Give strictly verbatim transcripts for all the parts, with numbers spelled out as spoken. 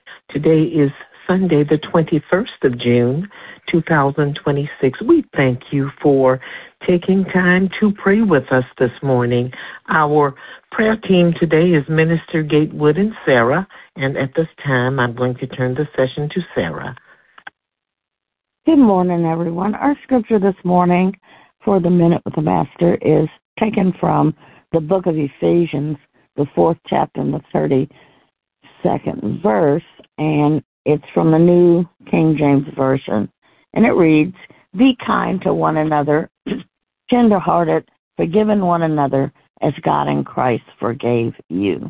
Today is Sunday, the twenty-first of June, two thousand twenty-six. We thank you for taking time to pray with us this morning. Our prayer team today is Minister Gatewood and Sarah, and at this time, I'm going to turn the session to Sarah. Good morning, everyone. Our scripture this morning for the Minute with the Master is taken from the book of Ephesians, the fourth chapter and the thirty-second verse, and it's from the New King James Version. And it reads, "Be kind to one another, tender-hearted, forgiving one another as God in Christ forgave you."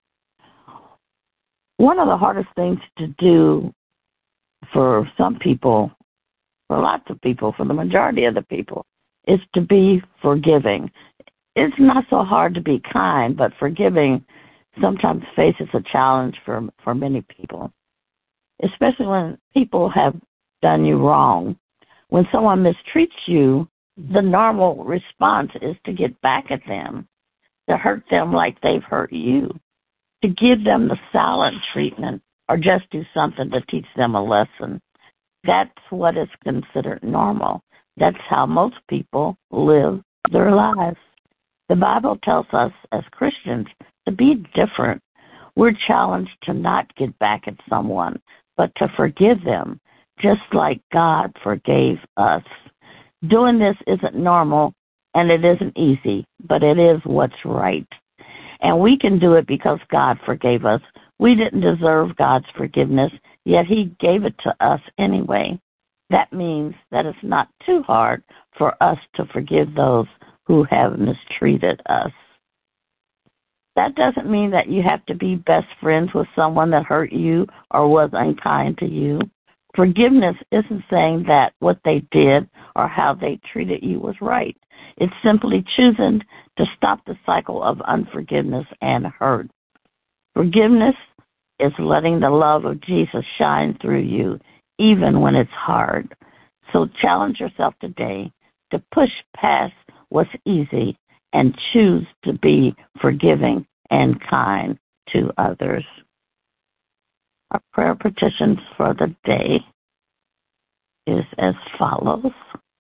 One of the hardest things to do for some people, for lots of people, for the majority of the people, is to be forgiving. It's not so hard to be kind, but forgiving sometimes faces a challenge for, for many people, especially when people have done you wrong. When someone mistreats you, the normal response is to get back at them, to hurt them like they've hurt you, to give them the silent treatment, or just do something to teach them a lesson. That's what is considered normal. That's how most people live their lives. The Bible tells us as Christians to be different. We're challenged to not get back at someone, but to forgive them, just like God forgave us. Doing this isn't normal, and it isn't easy, but it is what's right. And we can do it because God forgave us. We didn't deserve God's forgiveness, yet He gave it to us anyway. That means that it's not too hard for us to forgive those who have mistreated us. That doesn't mean that you have to be best friends with someone that hurt you or was unkind to you. Forgiveness isn't saying that what they did or how they treated you was right. It's simply choosing to stop the cycle of unforgiveness and hurt. Forgiveness is letting the love of Jesus shine through you, even when it's hard. So challenge yourself today to push past what's easy and choose to be forgiving and kind to others. Our prayer petitions for the day is as follows.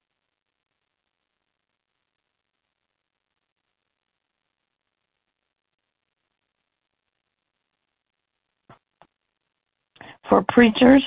For preachers,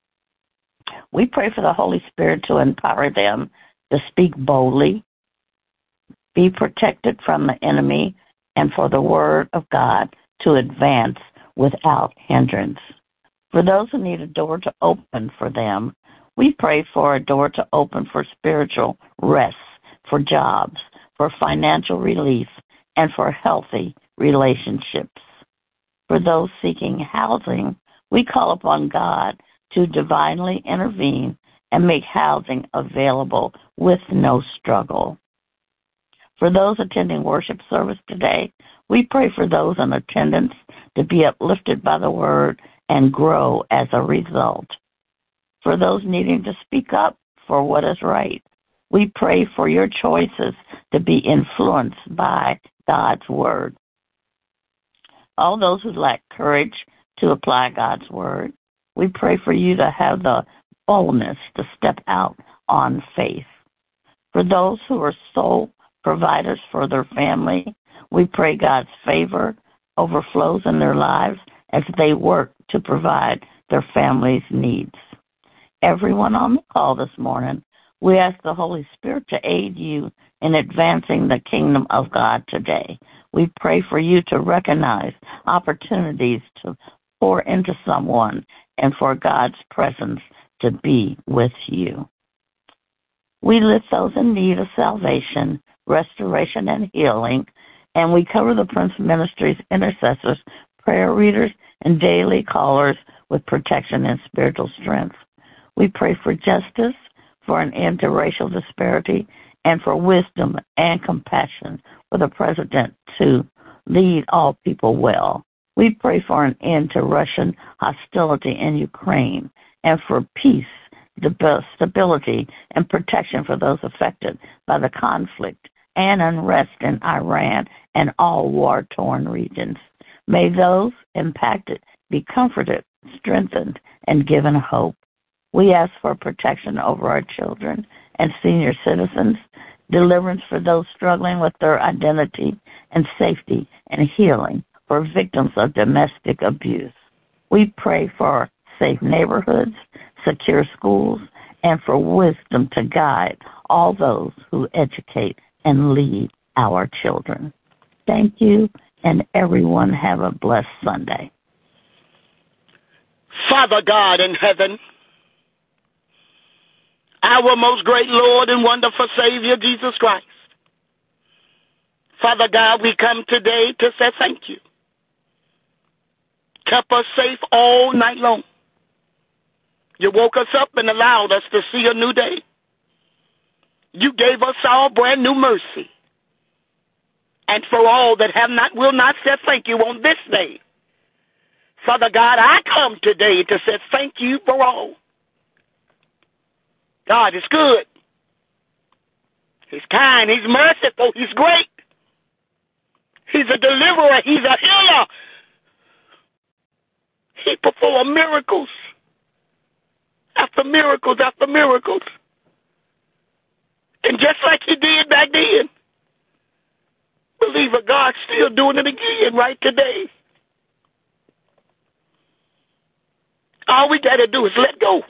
we pray for the Holy Spirit to empower them to speak boldly, be protected from the enemy, and for the Word of God to advance without hindrance. For those who need a door to open for them, we pray for a door to open for spiritual rest, for jobs, for financial relief, and for healthy relationships. For those seeking housing, we call upon God to divinely intervene and make housing available with no struggle. For those attending worship service today, we pray for those in attendance to be uplifted by the Word and grow as a result. For those needing to speak up for what is right, we pray for your choices to be influenced by God's Word. All those who lack courage to apply God's Word, we pray for you to have the boldness to step out on faith. For those who are sole providers for their family, we pray God's favor overflows in their lives as they work to provide their family's needs. Everyone on the call this morning, we ask the Holy Spirit to aid you in advancing the kingdom of God today. We pray for you to recognize opportunities to pour into someone and for God's presence to be with you. We lift those in need of salvation, restoration, and healing, and we cover the Prince Ministries intercessors, prayer readers, and daily callers with protection and spiritual strength. We pray for justice, for an end to racial disparity, and for wisdom and compassion for the President to lead all people well. We pray for an end to Russian hostility in Ukraine and for peace, stability, and protection for those affected by the conflict and unrest in Iran and all war-torn regions. May those impacted be comforted strengthened, and given hope. We ask for protection over our children and senior citizens, deliverance for those struggling with their identity, and safety and healing for victims of domestic abuse. We pray for safe neighborhoods, secure schools, and for wisdom to guide all those who educate and lead our children. Thank you, and everyone have a blessed Sunday. Father God in heaven, our most great Lord and wonderful Savior, Jesus Christ. Father God, we come today to say thank you. Kept us safe all night long. You woke us up and allowed us to see a new day. You gave us all brand new mercy. And for all that have not, will not say thank you on this day, Father God, I come today to say thank you for all. God is good. He's kind. He's merciful. He's great. He's a deliverer. He's a healer. He performed miracles after miracles after miracles. And just like he did back then, believer, God's still doing it again right today. All we got to do is let go.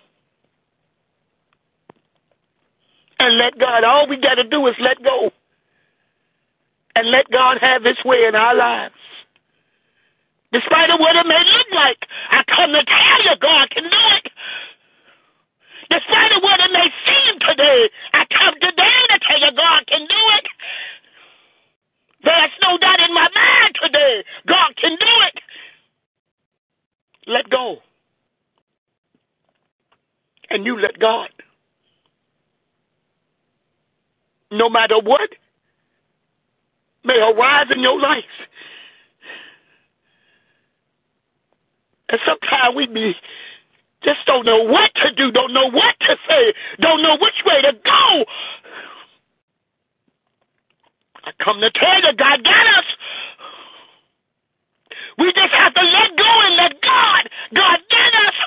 And let God, all we got to do is let go. And let God have his way in our lives. Despite of what it may look like, I come to tell you God can do it. Despite of what it may seem today, I come today to tell you God can do it. There's no doubt in my mind today, God can do it. Let go. And you let God. No matter what may arise in your life. And sometimes we be just don't know what to do, don't know what to say, don't know which way to go. I come to tell you, God got us. We just have to let go and let God. God got us.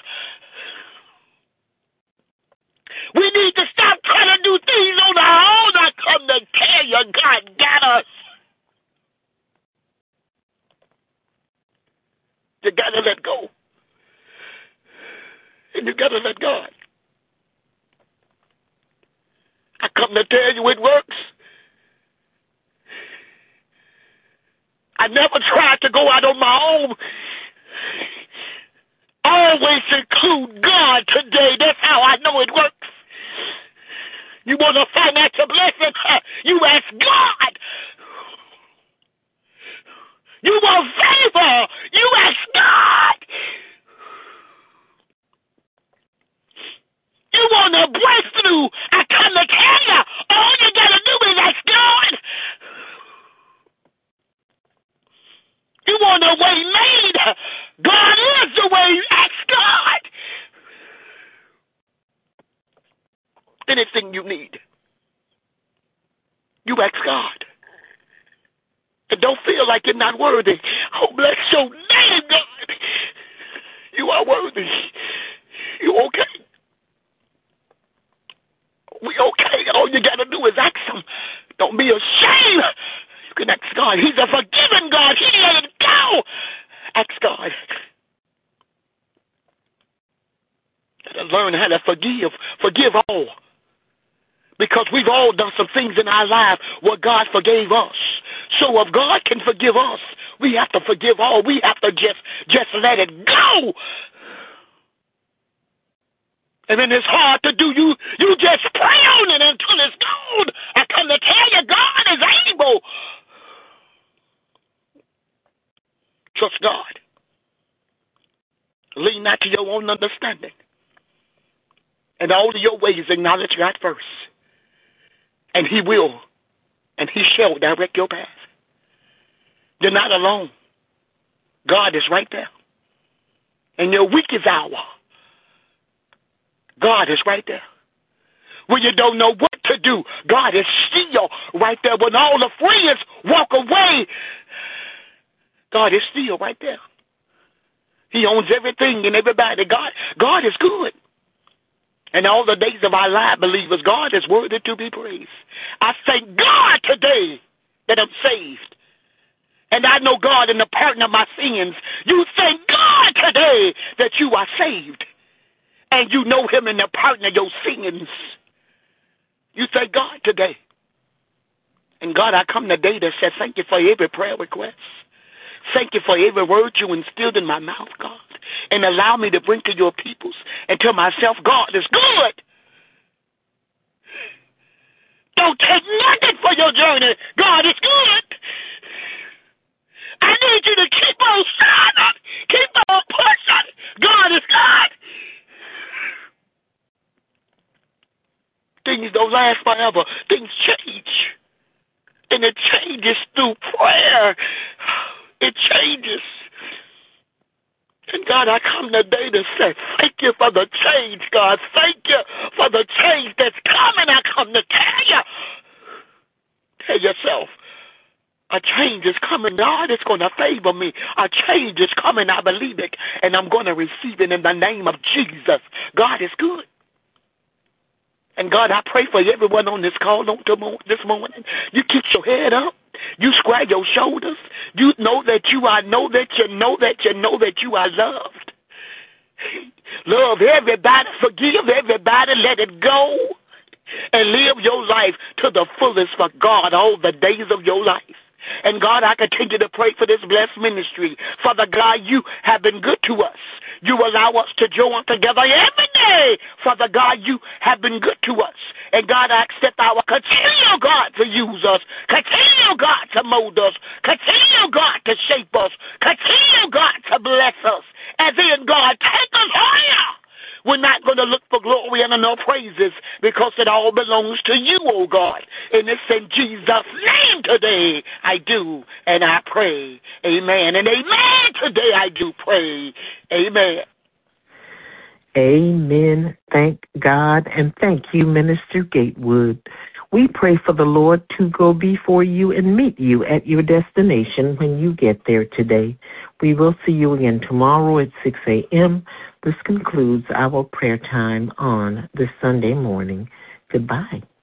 We need to stop trying to do things on our own. I come to tell you, God got us. You got to let go. And you got to let God. I come to tell you it works. I never tried to go out on my own. Always include God today. That's how I know it works. You want a financial blessing? You ask God. You want favor? You ask God. You want a breakthrough? I come to tell you, all you got to do is ask God. You want a way made? God is the way. Ask God. Anything you need, you ask God. And don't feel like you're not worthy. Oh, bless your name, God. You are worthy. You okay? We okay. All you got to do is ask him. Don't be ashamed. You can ask God. He's a forgiving God. He let it go. Ask God. Gotta learn how to forgive. Forgive all. Because we've all done some things in our life where God forgave us. So if God can forgive us, we have to forgive all. We have to just, just let it go. And then it's hard to do. You, you just pray on it until it's gone. I come to tell you, God is able. Trust God. Lean not to your own understanding. And all of your ways acknowledge God first. And he will, and he shall direct your path. You're not alone. God is right there. In your weakest hour, God is right there. When you don't know what to do, God is still right there. When all the friends walk away, God is still right there. He owns everything and everybody. God, God is good. And all the days of our life, believers, God is worthy to be praised. I thank God today that I'm saved. And I know God in the pardon of my sins. You thank God today that you are saved. And you know him in the pardon of your sins. You thank God today. And God, I come today to say thank you for every prayer request. Thank you for every word you instilled in my mouth, God. And allow me to bring to your peoples and tell myself, God is good. Don't take nothing for your journey. God is good. I need you to keep on shining. Keep on pushing. God is good. Things don't last forever. Things change. And it changes through prayer. It changes. And God, I come today to say thank you for the change, God. Thank you for the change that's coming. I come to tell you. Tell yourself, a change is coming. God is going to favor me. A change is coming. I believe it. And I'm going to receive it in the name of Jesus. God is good. And God, I pray for everyone on this call this morning. You keep your head up. You square your shoulders. You know that you are, know that you know that you know that you are loved. Love everybody. Forgive everybody. Let it go. And live your life to the fullest for God all the days of your life. And God, I continue to pray for this blessed ministry. Father God, you have been good to us. You allow us to join together every day. Father God, you have been good to us. And God, I accept our continue, God, to use us. Continue, God, to mold us. Continue, God, to shape us. Continue, God, to bless us. And then, God, take us higher. We're not going to look for glory and no praises because it all belongs to you, oh God. And it's in Jesus' name today I do and I pray. Amen. And amen today I do pray. Amen. Amen. Thank God and thank you, Minister Gatewood. We pray for the Lord to go before you and meet you at your destination when you get there today. We will see you again tomorrow at six a.m. This concludes our prayer time on this Sunday morning. Goodbye.